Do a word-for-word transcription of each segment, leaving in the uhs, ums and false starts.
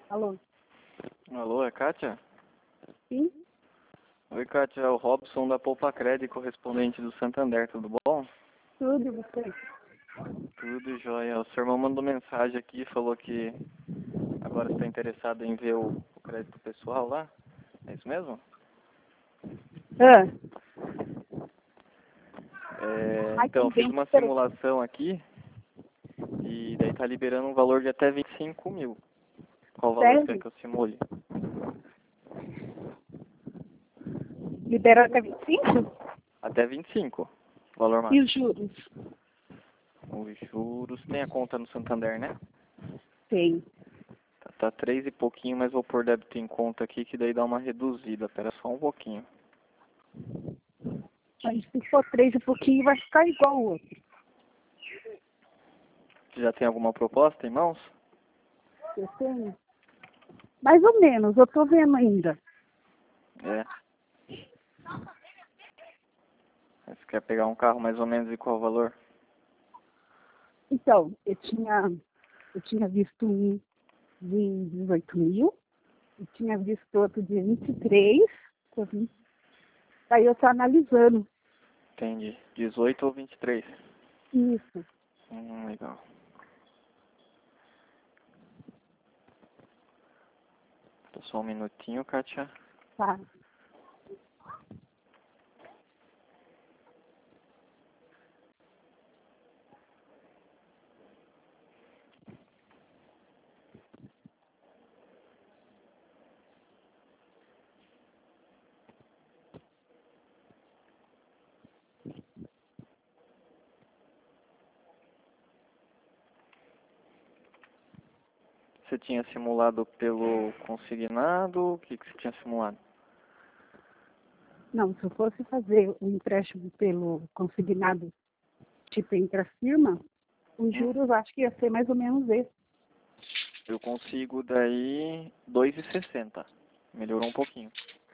Alô? Alô, é Kátia? Sim? Oi, Kátia, é o Robson da Poupa Crédito, correspondente do Santander, tudo bom? Tudo, e você? Tudo jóia. O seu irmão mandou mensagem aqui, falou que agora está interessado em ver o, o crédito pessoal lá. É isso mesmo? Ah, É, Ai, então, eu que fiz bem uma interessante. simulação aqui e daí tá liberando um valor de até vinte e cinco mil. Qual o valor que você quer Sério? que eu simule? Liberou até vinte e cinco? Até vinte e cinco, valor E máximo. os juros? Os juros, tem a conta no Santander, né? Tem. Tá, tá três e pouquinho, mas vou pôr débito em conta aqui, que daí dá uma reduzida. Pera só um pouquinho. Mas se for três e pouquinho, vai ficar igual o outro. Você já tem alguma proposta em mãos? Eu tenho. Mais ou menos, eu tô vendo ainda. É. Você quer pegar um carro mais ou menos de qual valor? Então, eu tinha, eu tinha visto um de dezoito mil, e tinha visto outro de vinte e três, que eu vi. Aí eu tô analisando Entendi. dezoito ou vinte e três? isso. Hum, legal. Tô só um minutinho, Kátia. Tá. Você tinha simulado pelo consignado? O que, que você tinha simulado? Não, se eu fosse fazer o empréstimo pelo consignado, tipo entre a firma, os Hum, juros acho que ia ser mais ou menos esse. eu consigo daí dois e sessenta. Melhorou um pouquinho.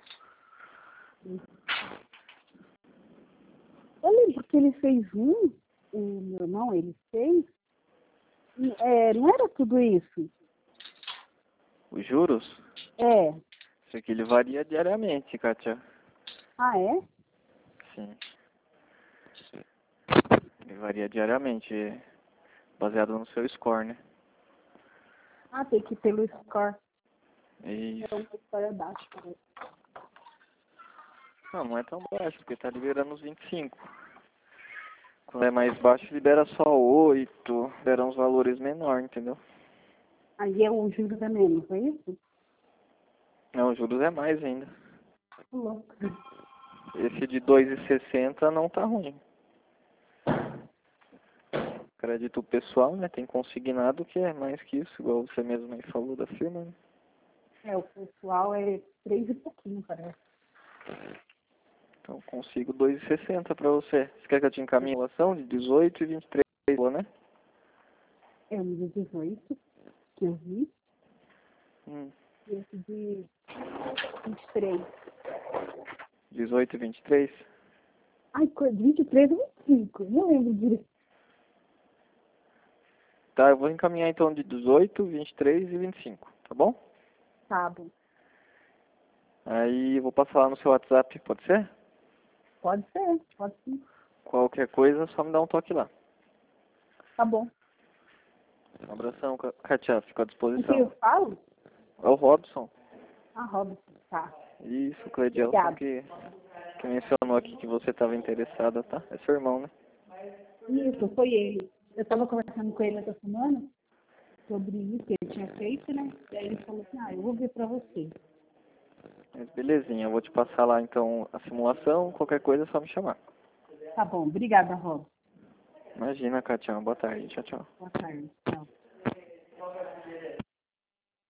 Eu lembro que ele fez um, o meu irmão, ele fez, e, é, não era tudo isso. Os juros? É. Isso aqui ele varia diariamente, Kátia. Ah, é? Sim. Ele varia diariamente, baseado no seu score, né? Ah, tem que ir pelo score. Isso. É uma história baixa. Parece. Não, não é tão baixo, porque tá liberando os vinte e cinco. Quando é mais baixo, libera só oito, libera uns valores menores, entendeu? Aí é o juros é menos, é isso? Não, os juros é mais ainda. Louco. Esse de dois e sessenta não tá ruim. Crédito pessoal, né? Tem consignado que é mais que isso, igual você mesmo aí falou da firma, né? É, o pessoal é três e pouquinho, parece. Então consigo dois e sessenta pra você. Você quer que eu te encaminhe a relação de dezoito e vinte e três, né? É um de dezoito que eu vi, Hum, e esse de vinte e três. dezoito e vinte e três? Ai, co- vinte e três ou vinte e cinco? Não lembro direito. Tá, eu vou encaminhar então de dezoito, vinte e três e vinte e cinco, tá bom? Tá bom. Aí eu vou passar lá no seu WhatsApp, pode ser? Pode ser, pode sim. Qualquer coisa, só me dá um toque lá. Tá bom. Um abração, Ca- Katia, fico à Com quem eu disposição. falo? É o Robson. Ah, Robson. Tá. Isso, o Cleidelson Obrigada. que, que mencionou aqui que você estava interessada, tá? É seu irmão, né? Isso, foi ele. Eu estava conversando com ele essa semana sobre isso que ele tinha feito, né? E aí ele falou assim, ah, eu vou ver pra você. Mas belezinha, eu vou te passar lá então a simulação, qualquer coisa é só me chamar. Tá bom, obrigada, Robson. Imagina, Katia, boa tarde, tchau, tchau. Boa tarde. Tchau.